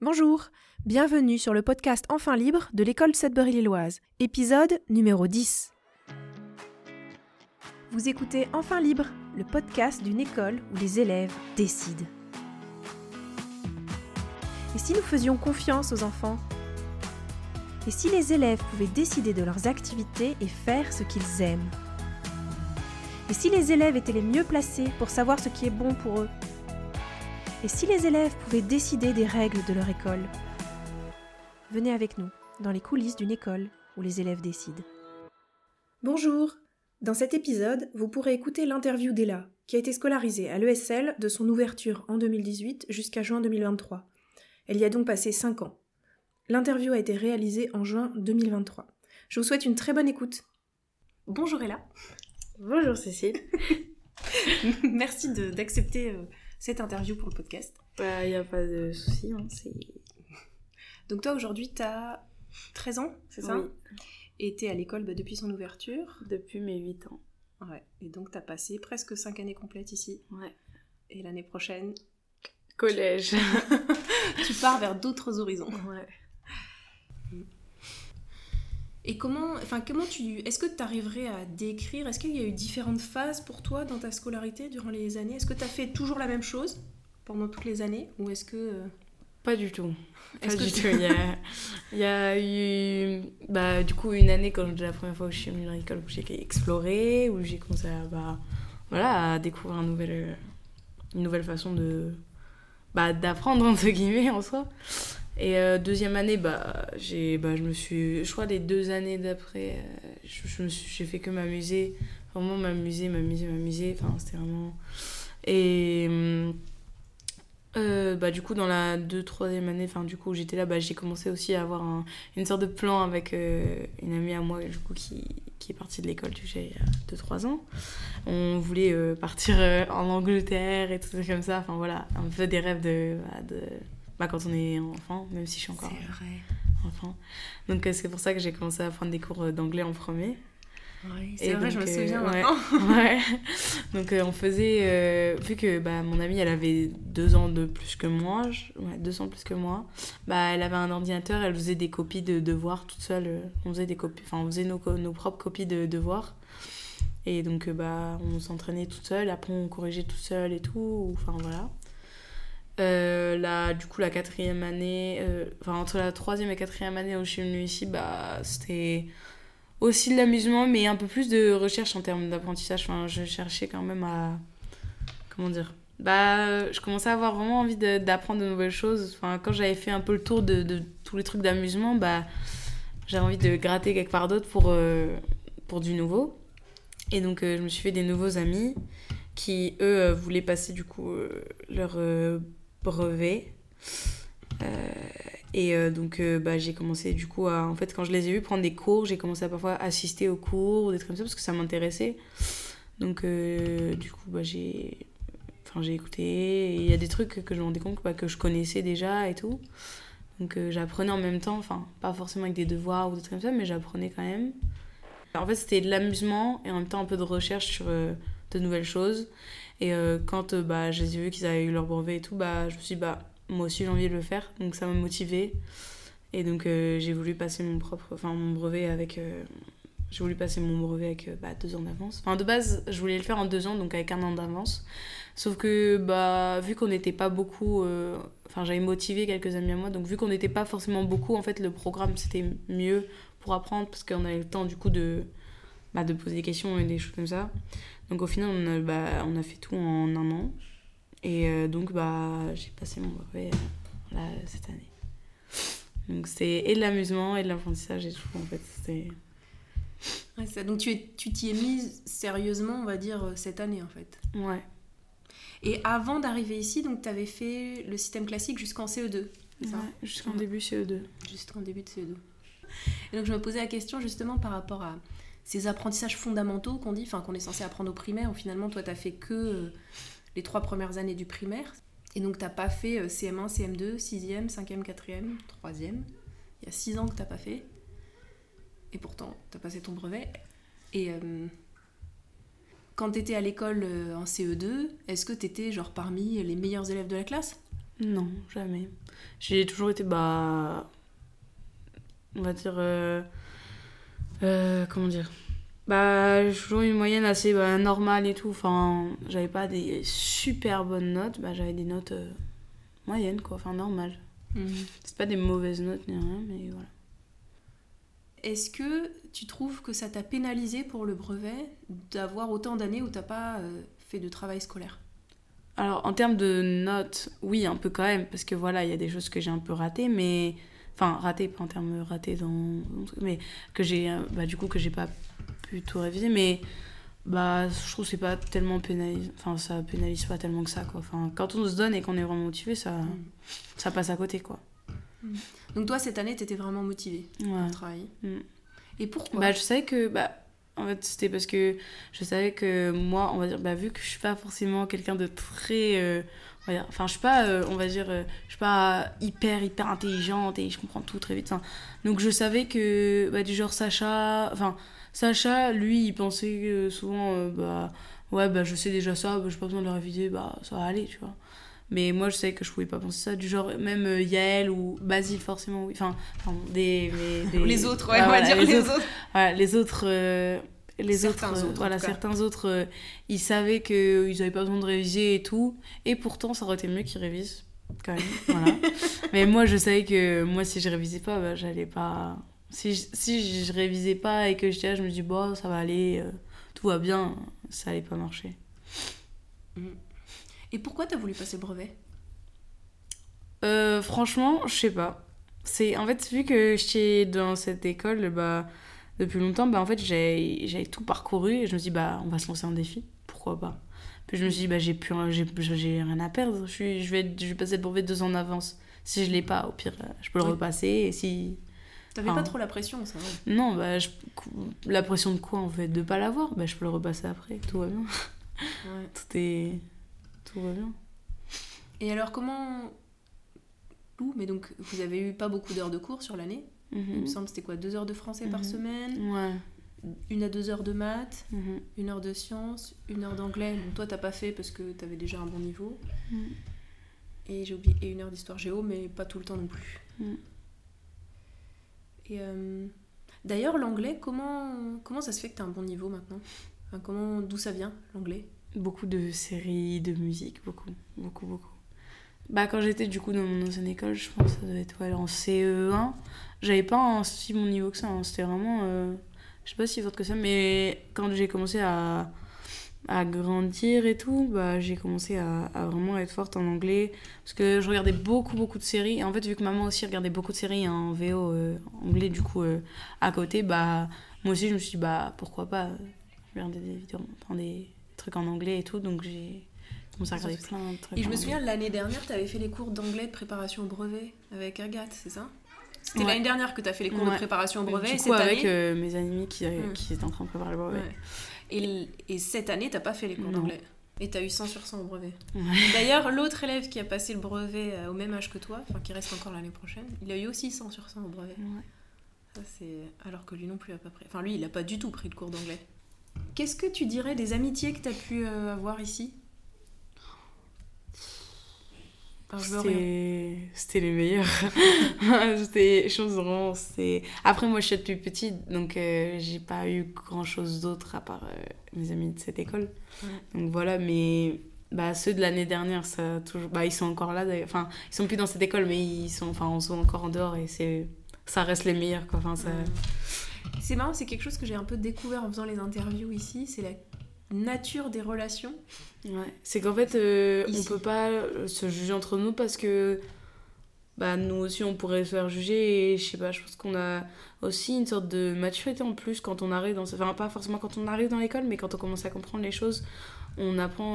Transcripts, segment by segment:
Bonjour, bienvenue sur le podcast Enfin Libre de l'école Sudbury-Lilloise, épisode numéro 10. Vous écoutez Enfin Libre, le podcast d'une école où les élèves décident. Et si nous faisions confiance aux enfants ? Et si les élèves pouvaient décider de leurs activités et faire ce qu'ils aiment ? Et si les élèves étaient les mieux placés pour savoir ce qui est bon pour eux ? Et si les élèves pouvaient décider des règles de leur école ? Venez avec nous, dans les coulisses d'une école où les élèves décident. Bonjour. Dans cet épisode, vous pourrez écouter l'interview d'Ella, qui a été scolarisée à l'ESL de son ouverture en 2018 jusqu'à juin 2023. Elle y a donc passé 5 ans. L'interview a été réalisée en juin 2023. Je vous souhaite une très bonne écoute. Bonjour Ella. Bonjour Cécile. Merci d'accepter cette interview pour le podcast. Il n'y a pas de souci. Donc toi aujourd'hui tu as 13 ans, c'est ça ? Oui. Et tu es à l'école depuis son ouverture ? Depuis mes 8 ans. Ouais. Et donc tu as passé presque 5 années complètes ici. Ouais. Et l'année prochaine... Collège. Tu pars vers d'autres horizons. Ouais. Et est-ce que tu arriverais à décrire, est-ce qu'il y a eu différentes phases pour toi dans ta scolarité durant les années ? Est-ce que tu as fait toujours la même chose pendant toutes les années ? Ou est-ce que... Pas du tout. Il y a eu du coup une année quand la première fois où je suis venue dans l'école où j'ai exploré, où j'ai commencé à découvrir une nouvelle façon d'apprendre entre guillemets en soi. Et deuxième année, je crois les 2 années d'après, j'ai fait que m'amuser, vraiment m'amuser. Enfin, c'était vraiment... Et du coup, dans la 2-3e année, enfin, du coup, j'étais là, j'ai commencé aussi à avoir une sorte de plan avec une amie à moi, du coup, qui est partie de l'école, il y a 2-3 ans. On voulait partir en Angleterre et tout ça comme ça, enfin voilà, un peu des rêves quand on est enfant, même si je suis encore enfant. Donc c'est pour ça que j'ai commencé à prendre des cours d'anglais en premier. Oui, c'est vrai, je me souviens maintenant. Ouais. Donc on faisait, vu que mon amie elle avait 2 ans de plus que moi, 2 ans plus que moi, elle avait un ordinateur, elle faisait des copies de devoirs toute seule. On faisait des copies, on faisait nos propres copies de devoirs. Et donc on s'entraînait toute seule, après on corrigeait toute seule et tout, enfin voilà. Du coup la 4e année, entre la 3e et 4e année où je suis venue ici, c'était aussi de l'amusement mais un peu plus de recherche en termes d'apprentissage. Enfin, je cherchais quand même à... Comment dire ? Je commençais à avoir vraiment envie d'apprendre de nouvelles choses. Enfin, quand j'avais fait un peu le tour de tous les trucs d'amusement, j'avais envie de gratter quelque part d'autre pour du nouveau. Et donc je me suis fait des nouveaux amis qui, eux, voulaient passer du coup leur brevet. Donc j'ai commencé du coup à... En fait, quand je les ai vus prendre des cours, j'ai commencé à parfois assister aux cours ou des trucs comme ça parce que ça m'intéressait. Donc du coup j'ai écouté et il y a des trucs que je me rendais compte que je connaissais déjà et tout. Donc j'apprenais en même temps, enfin pas forcément avec des devoirs ou des trucs comme ça, mais j'apprenais quand même. En fait, c'était de l'amusement et en même temps un peu de recherche sur de nouvelles choses. Et quand je les ai vus qu'ils avaient eu leur brevet et tout, je me suis dit, moi aussi j'ai envie de le faire. Donc ça m'a motivée. Et donc j'ai voulu passer mon brevet avec... j'ai voulu passer mon brevet avec 2 ans d'avance. Enfin, de base, je voulais le faire en 2 ans, donc avec 1 an d'avance. Sauf que, vu qu'on n'était pas beaucoup... j'avais motivé quelques amis à moi, donc vu qu'on n'était pas forcément beaucoup, en fait, le programme, c'était mieux pour apprendre, parce qu'on avait le temps, du coup, de poser des questions et des choses comme ça. Donc, au final, on a fait tout en 1 an. Et donc, j'ai passé mon brevet cette année. Donc, c'est et de l'amusement et de l'apprentissage et tout, en fait. C'était... Ouais, donc tu t'y es mise sérieusement, on va dire, cette année en fait. Ouais. Et avant d'arriver ici, donc tu avais fait le système classique jusqu'en CE2, c'est ça ? Ouais, jusqu'en début CE2. Jusqu'en début de CE2. Et donc je me posais la question justement par rapport à ces apprentissages fondamentaux qu'on est censé apprendre au primaire, où finalement toi t'as fait que les 3 premières années du primaire. Et donc t'as pas fait CM1, CM2, 6e, 5e, 4e, 3e. Il y a 6 ans que t'as pas fait. Et pourtant, t'as passé ton brevet. Et quand t'étais à l'école en CE2, est-ce que t'étais parmi les meilleurs élèves de la classe ? Non, jamais. J'ai toujours été, bah... On va dire... comment dire? Bah, j'ai toujours eu une moyenne assez normale et tout. Enfin, j'avais pas des super bonnes notes. Bah, j'avais des notes moyennes, quoi. Enfin, normales. C'est pas des mauvaises notes ni rien, mais voilà. Est-ce que tu trouves que ça t'a pénalisé pour le brevet d'avoir autant d'années où t'as pas fait de travail scolaire? Alors, en termes de notes, oui, un peu quand même. Parce que voilà, il y a des choses que j'ai un peu ratées, mais... Enfin, ratées, pas en termes ratés dans... Mais que j'ai... Bah, du coup, que j'ai pas pu tout réviser. Mais... Bah, je trouve que c'est pas tellement pénalisant. Enfin, ça pénalise pas tellement que ça, quoi. Enfin, quand on se donne et qu'on est vraiment motivé, ça passe à côté, quoi. Donc toi, cette année, t'étais vraiment motivée pour travailler. Et pourquoi? Bah, je savais que... Bah, en fait, c'était parce que je savais que moi, on va dire... Bah, vu que je suis pas forcément quelqu'un de très... on va dire, enfin, je suis pas... on va dire... je suis pas hyper intelligente et je comprends tout très vite. Enfin, donc, je savais que... Bah, du genre, Sacha, lui, il pensait souvent, bah, ouais, bah, je sais déjà ça, bah, j'ai pas besoin de le réviser, bah, ça va aller, tu vois. Mais moi, je savais que je pouvais pas penser ça, du genre, même Yael ou Basile, forcément, oui. Enfin, des... Les autres, ouais, on va dire les autres. Voilà, les autres, voilà, autres, certains autres, ils savaient qu'ils avaient pas besoin de réviser et tout, et pourtant, ça aurait été mieux qu'ils révisent, quand même, voilà. Mais moi, je savais que, moi, si je révisais pas, bah, j'allais pas... Si je révisais pas et que j'étais là, je me dis, bon, ça va aller, tout va bien, ça allait pas marcher. Et pourquoi t'as voulu passer le brevet? Franchement, je sais pas. En fait, vu que j'étais dans cette école bah, depuis longtemps, bah, en fait, j'avais tout parcouru et je me suis dit, bah, on va se lancer un défi, pourquoi pas. Puis je me suis dit, bah, j'ai rien à perdre, je vais passer le brevet 2 ans en avance. Si je l'ai pas, au pire, je peux le repasser et si... T'avais pas trop la pression, ça, ouais. Non, bah, la pression de quoi, en fait? De pas l'avoir? Bah, je peux le repasser après, tout va bien. Ouais. Tout va bien. Et alors, comment... Mais donc, vous avez eu pas beaucoup d'heures de cours sur l'année. Il me semble, c'était quoi, 2 heures de français par semaine? Ouais. 1 à 2 heures de maths, 1 heure de sciences, 1 heure d'anglais. Donc toi, t'as pas fait parce que t'avais déjà un bon niveau. Et j'ai oublié, et 1 heure d'histoire géo, mais pas tout le temps non plus. Et d'ailleurs, l'anglais, comment ça se fait que t'as un bon niveau maintenant? Enfin, d'où ça vient, l'anglais? Beaucoup de séries, de musique, beaucoup. Bah, quand j'étais du coup dans mon ancienne école, je pense que ça devait être en CE1, j'avais pas un si bon niveau que ça, hein. C'était vraiment, je sais pas si fort que ça, mais quand j'ai commencé à grandir et tout, bah, j'ai commencé à vraiment être forte en anglais, parce que je regardais beaucoup de séries, et en fait vu que maman aussi regardait beaucoup de séries en VO anglais du coup à côté, bah moi aussi je me suis dit bah pourquoi pas regarder des vidéos, des trucs en anglais et tout, donc j'ai commencé à regarder plein de trucs. Et je me souviens l'année dernière t'avais fait les cours d'anglais de préparation au brevet avec Agathe, c'est ça? C'était l'année dernière que t'as fait les cours de préparation au brevet, du et coup cette avec année... mes amis qui étaient en train de préparer le brevet. Et cette année, t'as pas fait les cours d'anglais. Et t'as eu 100 sur 100 au brevet. Ouais. D'ailleurs, l'autre élève qui a passé le brevet au même âge que toi, enfin qui reste encore l'année prochaine, il a eu aussi 100 sur 100 au brevet. Ouais. Ça, c'est... Alors que lui non plus a pas pris... Enfin, lui, il a pas du tout pris le cours d'anglais. Qu'est-ce que tu dirais des amitiés que t'as pu avoir ici? C'était les meilleurs. Après, moi, je suis toute petite, donc j'ai pas eu grand-chose d'autre à part mes amis de cette école. Donc voilà, mais bah, ceux de l'année dernière, ils sont encore là. Enfin, ils sont plus dans cette école, mais on sont encore en dehors et ça reste les meilleurs, quoi. Enfin, C'est marrant, c'est quelque chose que j'ai un peu découvert en faisant les interviews ici, c'est la nature des relations. Ouais, c'est qu'en fait on peut pas se juger entre nous parce que bah nous aussi on pourrait se faire juger et je sais pas, je pense qu'on a aussi une sorte de maturité en plus quand on arrive enfin pas forcément quand on arrive dans l'école, mais quand on commence à comprendre les choses, on apprend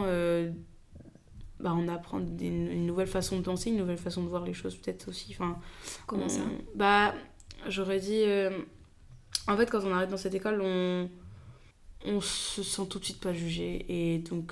une nouvelle façon de penser, une nouvelle façon de voir les choses peut-être aussi. Enfin, comment ça? Bah j'aurais dit en fait quand on arrive dans cette école on se sent tout de suite pas jugé et donc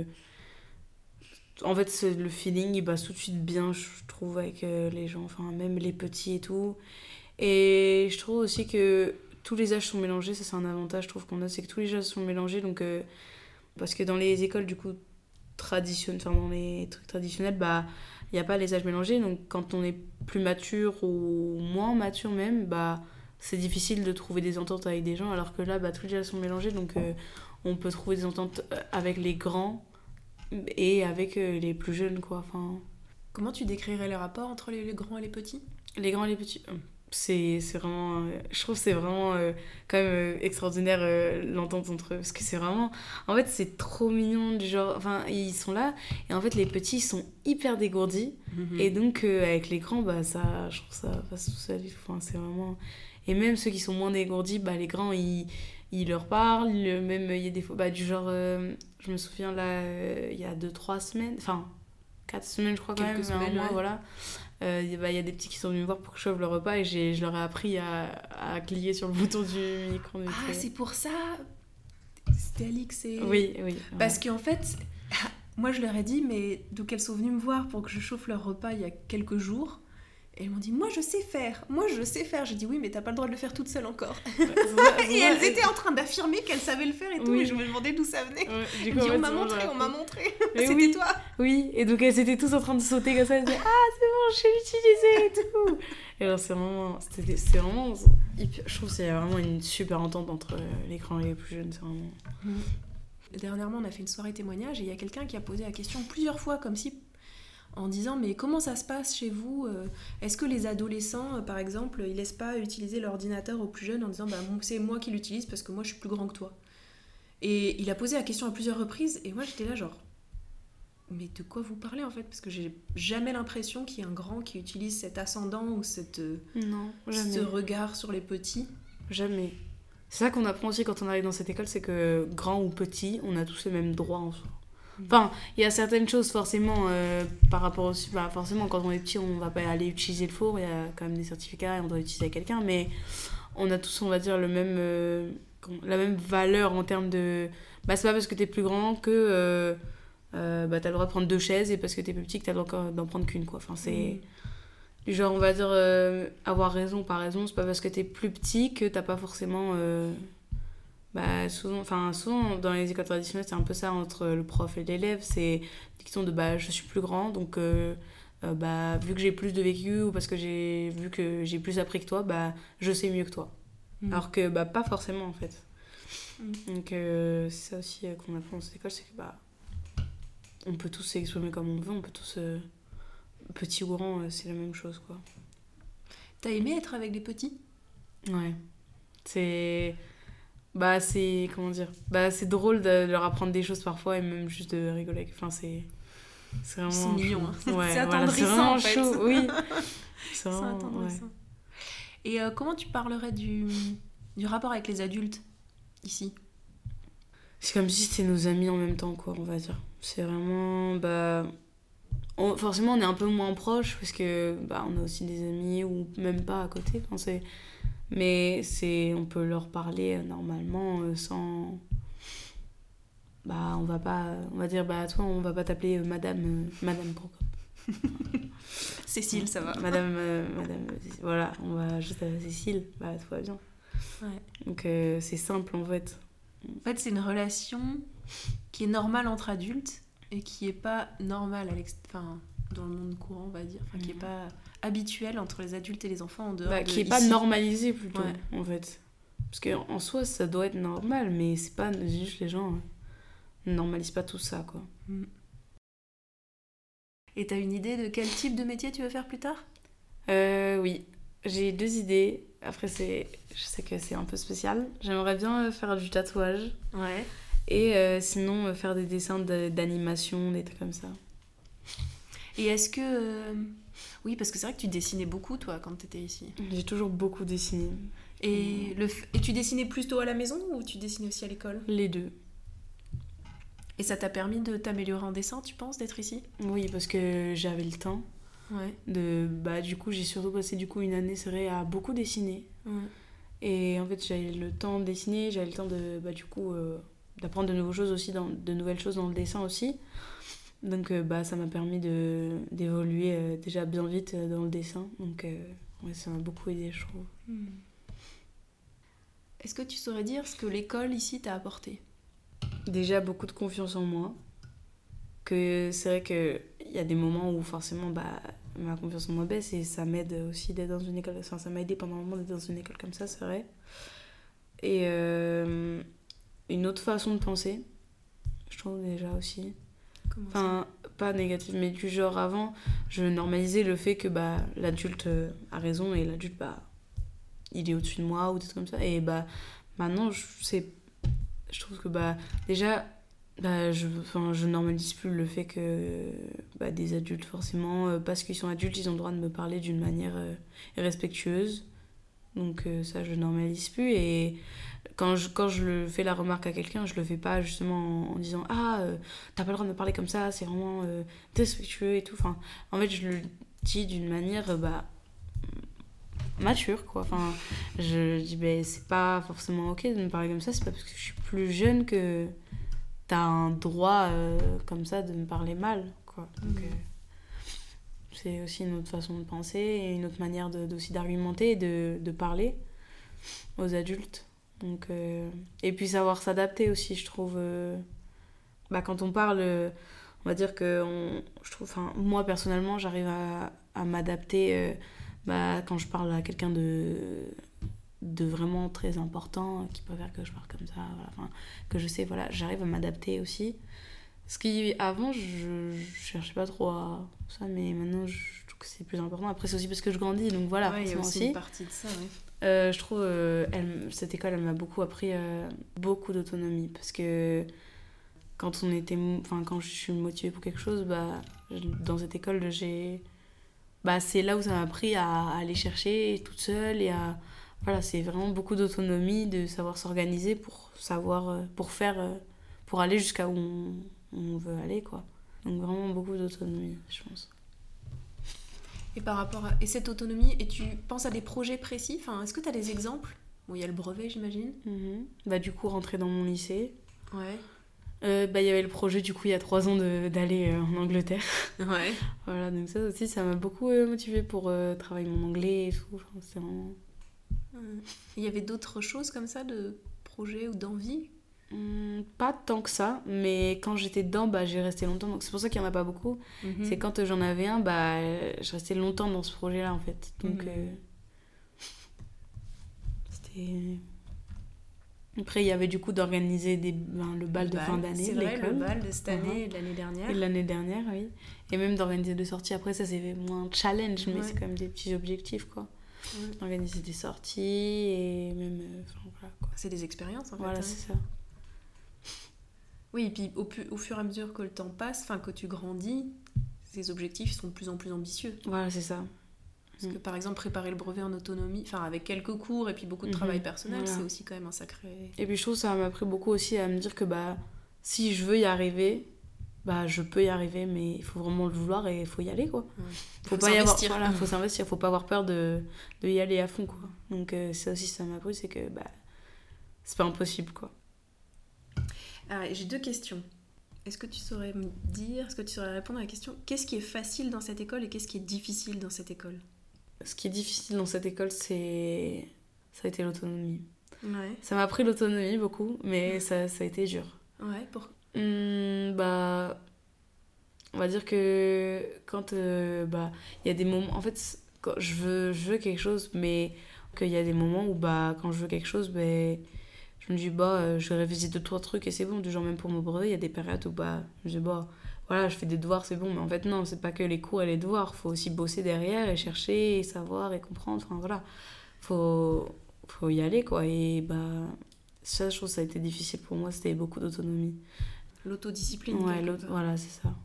en fait le feeling il passe tout de suite bien, je trouve, avec les gens, enfin même les petits et tout, et je trouve aussi que tous les âges sont mélangés. Ça c'est un avantage je trouve qu'on a, c'est que tous les âges sont mélangés, donc parce que dans les écoles du coup traditionnelles, enfin dans les trucs traditionnels, bah il il n'y a pas les âges mélangés. Donc quand on est plus mature ou moins mature même, bah, c'est difficile de trouver des ententes avec des gens, alors que là, bah, tous les âges sont mélangés. Donc on peut trouver des ententes avec les grands et avec les plus jeunes, quoi. Enfin, Comment tu décrirais les rapports entre les grands et les petits ? les grands et les petits, c'est vraiment... je trouve que c'est vraiment quand même extraordinaire l'entente entre eux. Parce que c'est vraiment... En fait, c'est trop mignon, du genre... Enfin, ils sont là, et en fait, les petits, ils sont hyper dégourdis. Et donc, avec les grands, bah, ça, je trouve ça passe tout seul. Enfin, c'est vraiment... Et même ceux qui sont moins dégourdis, bah, les grands, ils leur parlent. Même, il y a des fois... Bah, du genre... je me souviens, là, il y a 2-3 semaines... Enfin, 4 semaines, je crois, quand Quelques même. semaines, Un mois, ouais. voilà. Il y a des petits qui sont venus me voir pour que je chauffe leur repas et je leur ai appris à cliquer sur le bouton du micro. Ah, c'est pour ça. C'était Alix et... Oui. Parce qu'en fait, moi je leur ai dit, mais donc elles sont venues me voir pour que je chauffe leur repas il y a quelques jours. Et elles m'ont dit, moi je sais faire. J'ai dit, oui, mais t'as pas le droit de le faire toute seule encore. Et elles étaient en train d'affirmer qu'elles savaient le faire et tout, Oui. et je me demandais d'où ça venait. Ouais, Elles me disaient, on m'a montré. Mais C'était oui. toi. Oui, et donc elles étaient tous en train de sauter comme ça, elles disaient ah c'est bon, je sais l'utiliser et tout. Et alors c'est vraiment je trouve que c'est vraiment une super entente entre les grands et les plus jeunes, c'est vraiment... Dernièrement, on a fait une soirée témoignage et il y a quelqu'un qui a posé la question plusieurs fois, comme si en disant mais comment ça se passe chez vous ? Est-ce que les adolescents, par exemple, ils laissent pas utiliser l'ordinateur aux plus jeunes en disant bah, c'est moi qui l'utilise parce que moi je suis plus grand que toi. Et il a posé la question à plusieurs reprises et moi j'étais là genre mais de quoi vous parlez en fait ? Parce que j'ai jamais l'impression qu'il y ait un grand qui utilise cet ascendant ou Non, jamais. ce regard sur les petits. Jamais. C'est ça qu'on apprend aussi quand on arrive dans cette école, c'est que grand ou petit, on a tous les mêmes droits en soi. Enfin, il y a certaines choses forcément par rapport au... Bah, forcément, quand on est petit, on va pas aller utiliser le four, il y a quand même des certificats et on doit l'utiliser avec quelqu'un, mais on a tous, on va dire, la même valeur en termes de... Bah, c'est pas parce que t'es plus grand que bah, t'as le droit de prendre 2 chaises et parce que t'es plus petit que t'as le droit d'en prendre qu'une, quoi. Enfin, c'est... Du genre, on va dire, avoir raison par raison, c'est pas parce que t'es plus petit que t'as pas forcément... Bah, souvent, dans les écoles traditionnelles, c'est un peu ça entre le prof et l'élève. C'est des questions de bah, je suis plus grand, donc bah, vu que j'ai plus de vécu ou parce que vu que j'ai plus appris que toi, bah, je sais mieux que toi. Alors que bah, pas forcément en fait. Donc c'est ça aussi qu'on apprend dans cette école, c'est que bah, on peut tous s'exprimer comme on veut, on peut tous. Petit ou grand, c'est la même chose, quoi. T'as aimé être avec les petits ? Ouais. Bah, c'est... Comment dire ? Bah, c'est drôle de leur apprendre des choses parfois et même juste de rigoler. Enfin, c'est vraiment... C'est mignon, hein. Ouais, C'est voilà, attendrissant, c'est vraiment en fait. chaud, oui. C'est attendrissant. Ouais. Et comment tu parlerais du rapport avec les adultes, ici ? C'est comme si c'était nos amis en même temps, quoi, on va dire. C'est vraiment... Bah... forcément, on est un peu moins proches parce que bah, on a aussi des amis ou même pas à côté. Enfin, mais on peut leur parler normalement sans... Bah, on va dire, bah, toi, on va pas t'appeler Madame Procop. Cécile, ça va. Madame, voilà, on va juste à Cécile, bah, tout va bien. Ouais. Donc, c'est simple, en fait. En fait, c'est une relation qui est normale entre adultes et qui est pas normale dans le monde courant, on va dire. Enfin, qui est pas habituelle entre les adultes et les enfants en dehors qui est pas normalisée, plutôt, en fait. Parce qu'en soi, ça doit être normal, mais c'est pas juste les gens ne normalisent pas tout ça, quoi. Et t'as une idée de quel type de métier tu veux faire plus tard ? Oui, j'ai 2 idées. Après, je sais que c'est un peu spécial. J'aimerais bien faire du tatouage. Ouais. Et sinon, faire des dessins d'animation, des trucs comme ça. Et est-ce que... Oui, parce que c'est vrai que tu dessinais beaucoup, toi, quand t'étais ici. J'ai toujours beaucoup dessiné. Et tu dessinais plutôt à la maison ou tu dessinais aussi à l'école ? Les 2. Et ça t'a permis de t'améliorer en dessin, tu penses, d'être ici ? Oui, parce que j'avais le temps. Ouais. Du coup, j'ai surtout passé une année, c'est vrai, à beaucoup dessiner. Ouais. Et en fait, j'avais le temps de dessiner, j'avais le temps de, d'apprendre de nouvelles choses aussi, de nouvelles choses dans le dessin aussi. Donc, ça m'a permis d'évoluer déjà bien vite dans le dessin. Donc, ça m'a beaucoup aidé, je trouve. Est-ce que tu saurais dire ce que l'école ici t'a apporté ? Déjà, beaucoup de confiance en moi. Que c'est vrai qu'il y a des moments où forcément ma confiance en moi baisse et ça m'aide aussi d'être dans une école. Enfin, ça m'a aidé pendant un moment d'être dans une école comme ça, c'est vrai. Et une autre façon de penser, je trouve déjà aussi. Comment Enfin, pas négative, mais du genre avant, je normalisais le fait que l'adulte a raison et l'adulte, il est au-dessus de moi ou des trucs comme ça. Et maintenant, je trouve que déjà, je normalise plus le fait que des adultes, forcément, parce qu'ils sont adultes, ils ont le droit de me parler d'une manière respectueuse. Donc ça, je normalise plus. Et quand je fais la remarque à quelqu'un, je le fais pas justement en disant t'as pas le droit de me parler comme ça, c'est vraiment respectueux et tout. Enfin, en fait, je le dis d'une manière mature, quoi. Enfin, je dis c'est pas forcément ok de me parler comme ça, c'est pas parce que je suis plus jeune que t'as un droit comme ça de me parler mal, quoi. Donc c'est aussi une autre façon de penser et une autre manière aussi d'argumenter et de parler aux adultes. Donc, et puis savoir s'adapter aussi, je trouve. Quand on parle, on va dire que je trouve, moi personnellement, j'arrive à m'adapter quand je parle à quelqu'un de vraiment très important, qui préfère que je parle comme ça, voilà, que je sais, voilà, j'arrive à m'adapter aussi. Ce qui, avant, je cherchais pas trop à ça, mais maintenant, je trouve que c'est plus important. Après, c'est aussi parce que je grandis, donc voilà, ouais, il y a aussi une partie de ça, ouais. Je trouve cette école, elle m'a beaucoup appris beaucoup d'autonomie, parce que quand je suis motivée pour quelque chose, dans cette école, c'est là où ça m'a appris à aller chercher toute seule et voilà, c'est vraiment beaucoup d'autonomie, de savoir s'organiser pour savoir, pour aller jusqu'à où on veut aller, quoi. Donc vraiment beaucoup d'autonomie, je pense. Et par rapport à cette autonomie, et tu penses à des projets précis, est-ce que tu as des exemples? Bon, il y a le brevet, j'imagine. Du coup, rentrer dans mon lycée. Ouais. Il y avait le projet, du coup, il y a 3 ans d'aller en Angleterre. Ouais. Voilà, donc ça aussi, ça m'a beaucoup motivée pour travailler mon anglais et tout. Enfin, c'est vraiment... Il y avait d'autres choses comme ça, de projets ou d'envie? Pas tant que ça, mais quand j'étais dedans, j'ai resté longtemps. Donc c'est pour ça qu'il n'y en a pas beaucoup. C'est quand j'en avais un, je restais longtemps dans ce projet-là, en fait. Donc c'était... Après, il y avait du coup d'organiser le bal de fin d'année. C'est de vrai, l'école. le bal de cette année et de l'année dernière. Et de l'année dernière, oui. Et même d'organiser des sorties. Après, ça, c'est moins challenge, mais c'est quand même des petits objectifs, quoi. Organiser des sorties et même... voilà, quoi. C'est des expériences, en fait. Voilà, c'est ça. Oui, et puis au fur et à mesure que le temps passe, que tu grandis, ces objectifs sont de plus en plus ambitieux. Voilà, c'est ça. Parce que par exemple, préparer le brevet en autonomie, avec quelques cours et puis beaucoup de travail personnel, voilà. c'est aussi quand même un sacré... Et puis je trouve que ça m'a appris beaucoup aussi à me dire que si je veux y arriver, je peux y arriver, mais il faut vraiment le vouloir et il faut y aller, quoi. Faut pas s'investir. Faut s'investir, faut pas avoir peur de y aller à fond, quoi. Donc ça aussi, ça m'a appris, c'est que c'est pas impossible, quoi. Alors, j'ai 2 questions. Est-ce que tu saurais répondre à la question, qu'est-ce qui est facile dans cette école et qu'est-ce qui est difficile dans cette école? Ce qui est difficile dans cette école, ça a été l'autonomie. Ouais. Ça m'a appris l'autonomie beaucoup, mais ça a été dur. Ouais, pourquoi? On va dire que quand il y a des moments, en fait, quand je veux quelque chose, mais qu'il y a des moments où quand je veux quelque chose, je me dis je vais réviser 2-3 trucs et c'est bon. Du genre, même pour mon brevet, il y a des périodes où je me dis voilà, je fais des devoirs, c'est bon. Mais en fait, non, c'est pas que les cours et les devoirs. Faut aussi bosser derrière et chercher et savoir et comprendre. Enfin, voilà. Faut y aller, quoi. Et ça, je trouve que ça a été difficile pour moi. C'était beaucoup d'autonomie. L'autodiscipline. Ouais, voilà, c'est ça.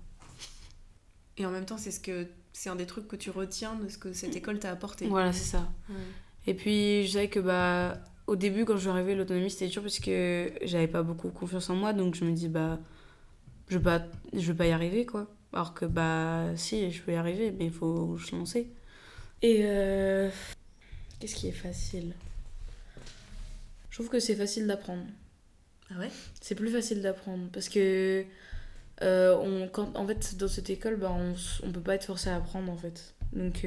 Et en même temps, c'est un des trucs que tu retiens de ce que cette école t'a apporté. Voilà, c'est ça. Ouais. Et puis, je savais que au début, quand je suis arrivée, l'autonomie, c'était dur parce que j'avais pas beaucoup confiance en moi. Donc, je me dis, je vais pas y arriver, quoi. Alors que, si, je peux y arriver, mais il faut se lancer. Et qu'est-ce qui est facile? Je trouve que c'est facile d'apprendre. Ah ouais? C'est plus facile d'apprendre parce que en fait, dans cette école, on peut pas être forcé à apprendre, en fait. Donc,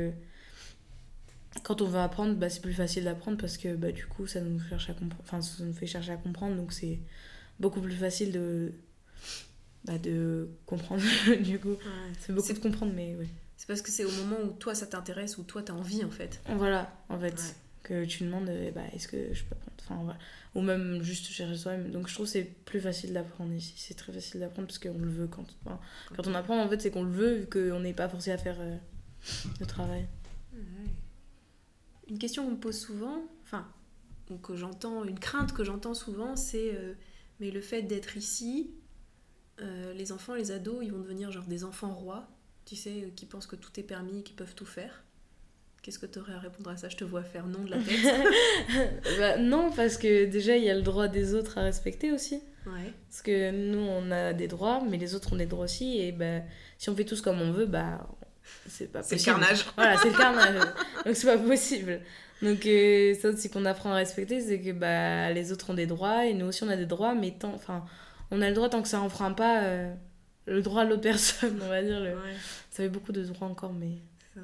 quand on veut apprendre, c'est plus facile d'apprendre parce que du coup, ça nous fait chercher à comprendre. Donc, c'est beaucoup plus facile de comprendre, du coup. Ouais. C'est beaucoup de comprendre, mais oui. C'est parce que c'est au moment où toi ça t'intéresse, où toi t'as envie en fait. Voilà, en fait, Ouais. que tu demandes, est-ce que je peux apprendre, enfin, voilà. Ou même juste chercher soi-même. Donc je trouve que c'est plus facile d'apprendre ici. C'est très facile d'apprendre parce qu'on le veut quand on apprend, en fait, c'est qu'on le veut, vu qu'on n'est pas forcé à faire le travail. Ouais. Une question qu'on me pose souvent, ou une crainte que j'entends souvent, c'est mais le fait d'être ici, les enfants, les ados, ils vont devenir genre des enfants rois, tu sais, qui pensent que tout est permis, qui peuvent tout faire. Qu'est-ce que tu aurais à répondre à ça? Je te vois faire non de la tête. Non, parce que déjà, il y a le droit des autres à respecter aussi. Ouais. Parce que nous, on a des droits, mais les autres ont des droits aussi. Et si on fait tous comme on veut, c'est pas possible. C'est le carnage. Voilà, c'est le carnage. Donc, c'est pas possible. Donc, ça aussi qu'on apprend à respecter, c'est que les autres ont des droits et nous aussi, on a des droits, mais on a le droit tant que ça enfreint pas le droit de l'autre personne, on va dire. Ouais. Ça fait beaucoup de droits encore, mais...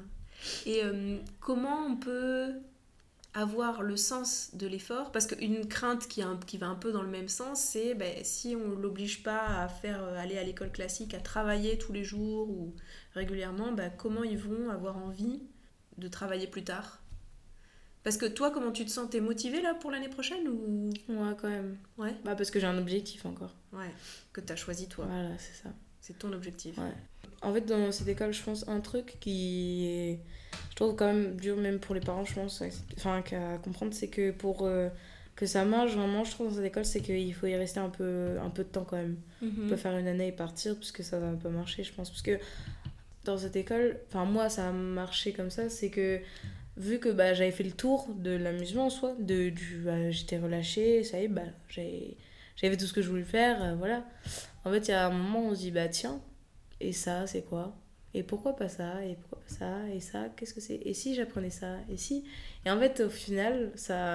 Et comment on peut avoir le sens de l'effort? Parce qu'une crainte qui va un peu dans le même sens, c'est si on ne l'oblige pas à faire aller à l'école classique, à travailler tous les jours ou régulièrement, comment ils vont avoir envie de travailler plus tard? Parce que toi, comment tu te sens? T'es motivée là pour l'année prochaine ou... Ouais, quand même. Ouais. Parce que j'ai un objectif encore. Ouais, que t'as choisi toi. Voilà, c'est ça. C'est ton objectif. Ouais. En fait, dans cette école, je pense, un truc qui est, je trouve quand même dur, même pour les parents, je pense, qu'à comprendre, c'est que pour que ça marche vraiment, je trouve, dans cette école, c'est qu'il faut y rester un peu de temps quand même. On peut faire une année et partir, parce que ça va pas marcher, je pense. Parce que dans cette école, moi, ça a marché comme ça, c'est que vu que j'avais fait le tour de l'amusement en soi, j'étais relâchée, ça y est, j'avais fait tout ce que je voulais faire, voilà. En fait, il y a un moment où on se dit, tiens, et ça, c'est quoi? Et pourquoi pas ça? Et pourquoi pas ça? Et ça, qu'est-ce que c'est? Et si j'apprenais ça? Et si? Et en fait, au final,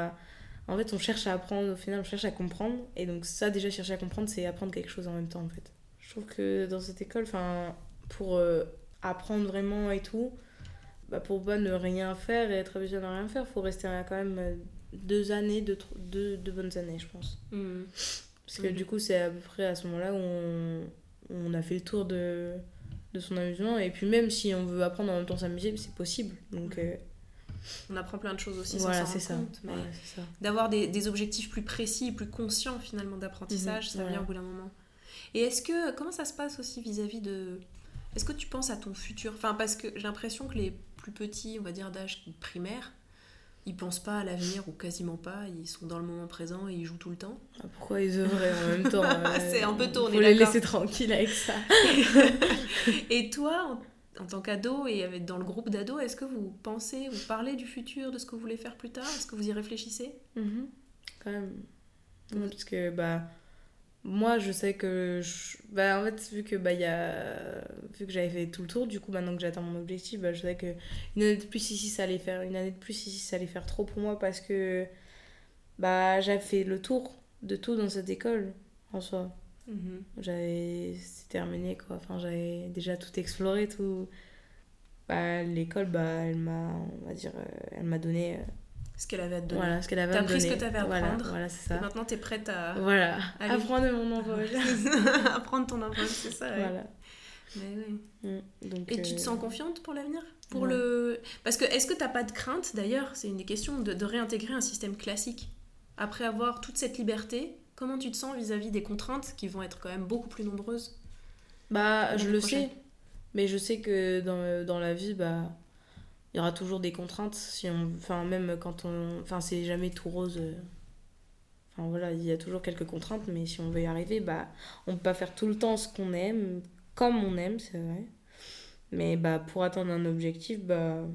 on cherche à apprendre, au final, on cherche à comprendre. Et donc ça, déjà, chercher à comprendre, c'est apprendre quelque chose en même temps, en fait. Je trouve que dans cette école, pour apprendre vraiment et tout, pour pas ne rien faire et être habitué à ne rien faire, il faut rester quand même 2 années, deux bonnes années, je pense. Parce que du coup, c'est à peu près à ce moment-là où on a fait le tour de son amusement. Et puis même si on veut apprendre en même temps s'amuser, c'est possible. Donc, on apprend plein de choses aussi voilà, sans s'en rendre compte. Mais voilà, c'est ça. d'avoir des objectifs plus précis, plus conscients finalement d'apprentissage, ça vient au bout d'un moment. Et comment ça se passe aussi vis-à-vis de... Est-ce que tu penses à ton futur? Parce que j'ai l'impression que les plus petits, on va dire d'âge primaire, ils pensent pas à l'avenir ou quasiment pas, ils sont dans le moment présent et ils jouent tout le temps. Pourquoi ils œuvraient en même temps? C'est un peu tôt, on est faut les laisser tranquilles avec ça. Et toi, en tant qu'ado et dans le groupe d'ados, est-ce que vous parlez du futur, de ce que vous voulez faire plus tard? Est-ce que vous y réfléchissez? Quand même. Ouais, parce que moi je sais que en fait vu que vu que j'avais fait tout le tour, du coup maintenant que j'atteins mon objectif, je sais que une année de plus ici ça allait faire trop pour moi, parce que j'avais fait le tour de tout dans cette école en soi. C'est terminé quoi, j'avais déjà tout exploré, tout. L'école elle m'a donné ce qu'elle avait à te donner. Voilà, ce qu'elle avait à me donner. T'as pris ce que t'avais à apprendre. Voilà, c'est ça. Et maintenant, t'es prête à... Voilà, apprendre mon envol. Apprendre ton envol, c'est ça. Ouais. Voilà. Mais oui. Donc, et tu te sens confiante pour l'avenir? Ouais. Parce que, est-ce que t'as pas de crainte, d'ailleurs, c'est une des questions, de réintégrer un système classique? Après avoir toute cette liberté, comment tu te sens vis-à-vis des contraintes qui vont être quand même beaucoup plus nombreuses? Je le sais. Mais je sais que dans la vie, il y aura toujours des contraintes, même quand c'est jamais tout rose. Voilà, il y a toujours quelques contraintes, mais si on veut y arriver, on peut pas faire tout le temps ce qu'on aime, comme on aime, c'est vrai. Mais pour atteindre un objectif, il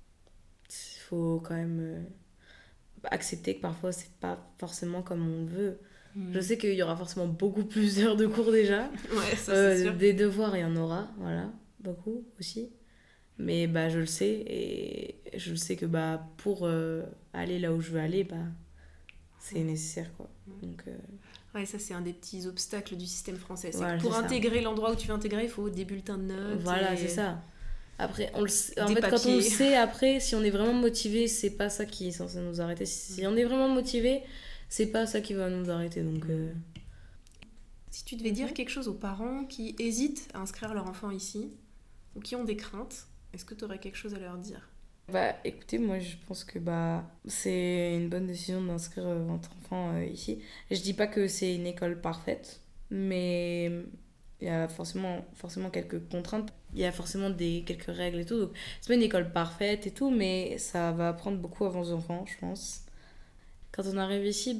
faut quand même accepter que parfois c'est pas forcément comme on le veut. Je sais qu'il y aura forcément beaucoup plus d'heures de cours déjà. Ouais, ça c'est sûr. Des devoirs, il y en aura, voilà, beaucoup aussi. Mais je le sais, et je le sais que pour aller là où je veux aller, c'est nécessaire quoi. Donc ouais, ça c'est un des petits obstacles du système français, c'est voilà, que pour intégrer l'endroit où tu veux intégrer, il faut des bulletins de notes. Voilà, c'est ça. Après on le sait, en fait quand on le sait, après si on est vraiment motivé, c'est pas ça qui est censé nous arrêter. Si on est vraiment motivé, c'est pas ça qui va nous arrêter, donc Si tu devais dire quelque chose aux parents qui hésitent à inscrire leur enfant ici, ou qui ont des craintes, est-ce que tu aurais quelque chose à leur dire ? Écoutez, moi je pense que c'est une bonne décision d'inscrire votre enfant ici. Je dis pas que c'est une école parfaite, mais il y a forcément quelques contraintes. Il y a forcément quelques règles et tout. Donc, c'est pas une école parfaite et tout, mais ça va apprendre beaucoup à vos enfants, je pense. Quand on arrive ici,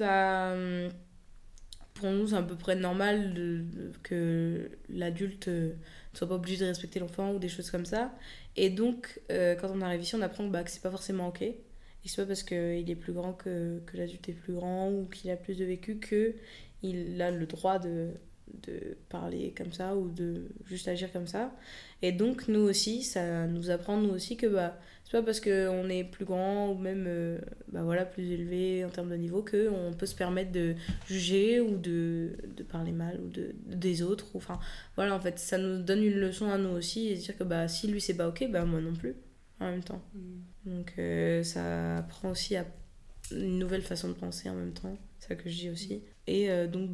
pour nous, c'est à peu près normal que l'adulte ne soit pas obligé de respecter l'enfant ou des choses comme ça. Et donc, quand on arrive ici, on apprend que c'est pas forcément ok. Et c'est pas parce qu'il est plus grand que l'adulte est plus grand ou qu'il a plus de vécu qu'il a le droit de parler comme ça ou de juste agir comme ça. Et donc, nous aussi, ça nous apprend, nous aussi, que c'est pas parce qu'on est plus grand ou même plus élevé en termes de niveau qu'on peut se permettre de juger ou de parler mal ou des autres. Enfin, voilà, en fait, ça nous donne une leçon à nous aussi et se dire que si lui c'est pas ok, moi non plus, en même temps. Donc, ça apprend aussi à une nouvelle façon de penser en même temps, c'est ça que je dis aussi. Et donc,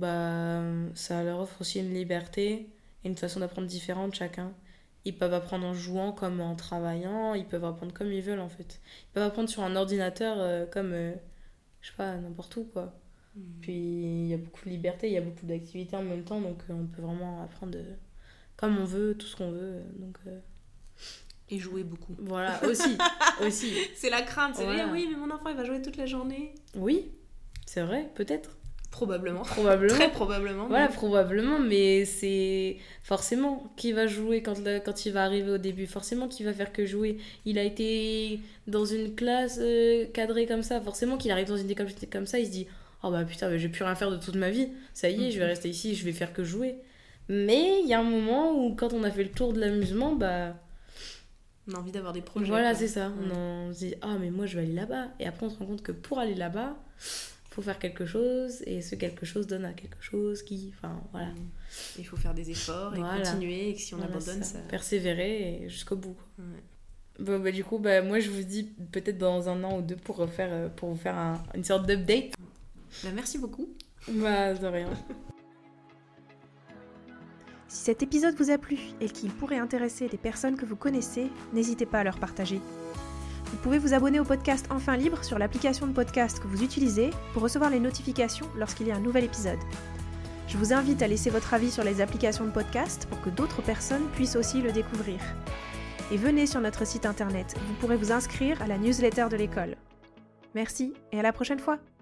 ça leur offre aussi une liberté et une façon d'apprendre différente chacun. Ils peuvent apprendre en jouant comme en travaillant, ils peuvent apprendre comme ils veulent en fait. Ils peuvent apprendre sur un ordinateur comme, je sais pas, n'importe où quoi. Puis il y a beaucoup de liberté, il y a beaucoup d'activités en même temps, donc on peut vraiment apprendre comme on veut, tout ce qu'on veut. Donc, et jouer beaucoup. Voilà, aussi. C'est la crainte, c'est voilà. Oui, mais mon enfant il va jouer toute la journée. Oui, c'est vrai, peut-être. Probablement. Très probablement. Voilà, probablement, mais c'est forcément qui va jouer quand il va arriver au début. Forcément qui va faire que jouer. Il a été dans une classe cadrée comme ça. Forcément qu'il arrive dans une école comme ça, il se dit « Oh putain, je vais plus rien faire de toute ma vie. Ça y est, je vais rester ici, je vais faire que jouer. » Mais il y a un moment où quand on a fait le tour de l'amusement, on a envie d'avoir des projets. Voilà, c'est ça. Ouais. On se dit « Ah, mais moi je vais aller là-bas. » Et après on se rend compte que pour aller là-bas, faut faire quelque chose et ce quelque chose donne à quelque chose voilà. Il faut faire des efforts et continuer et que si on abandonne ça... Persévérer jusqu'au bout quoi. Ouais. Du coup moi je vous dis peut-être dans 1 an ou 2 pour vous faire une sorte d'update. Merci beaucoup. De rien. Si cet épisode vous a plu et qu'il pourrait intéresser des personnes que vous connaissez, n'hésitez pas à leur partager. Vous pouvez vous abonner au podcast Enfant Libre sur l'application de podcast que vous utilisez pour recevoir les notifications lorsqu'il y a un nouvel épisode. Je vous invite à laisser votre avis sur les applications de podcast pour que d'autres personnes puissent aussi le découvrir. Et venez sur notre site internet, vous pourrez vous inscrire à la newsletter de l'école. Merci et à la prochaine fois!